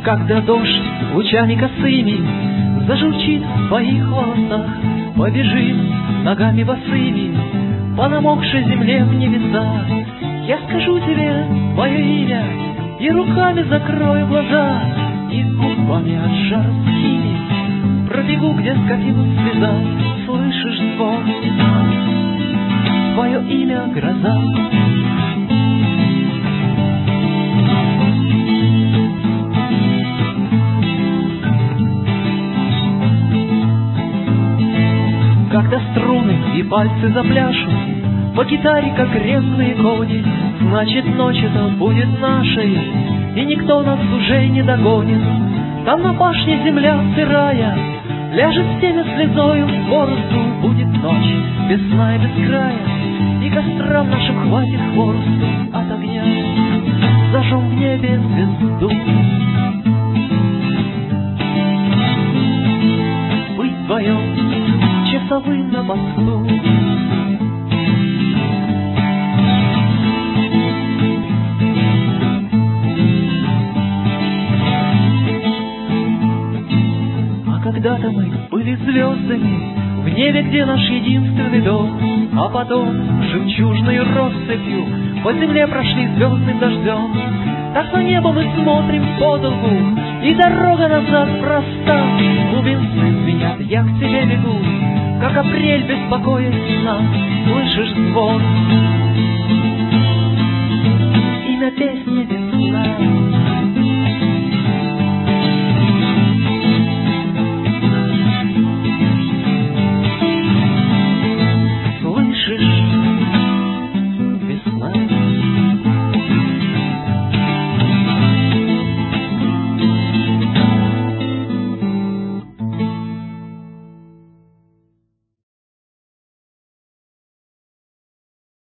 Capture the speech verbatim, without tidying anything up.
Когда дождь лучами косыми зажурчит в твоих волосах, побежим ногами босыми по намокшей земле в небеса. Я скажу тебе твое имя и руками закрою глаза, и губами от жара сухими пробегу, где скатилась слеза. Слышишь звон? Твое имя — гроза. Когда струны и пальцы запляшут по гитаре, как резвые кони, значит, ночь эта будет нашей, и никто нас уже не догонит. Там на башне земля сырая ляжет с теми слезою в борозду. Будет ночь без сна и без края, и кострам нашим хватит хворосту от огня. Зажжем в небе звезду. Быть вдвоем часовым на посту. А когда-то мы были звездами в небе, где наш единственный дом, а потом жемчужной россыпью по земле прошли звездным дождем. Так на небо мы смотрим подолгу, и дорога назад проста. Бубенцы звенят, я к тебе бегу, как апрель беспокоит сна. Слышишь звон? Имя песни — весна.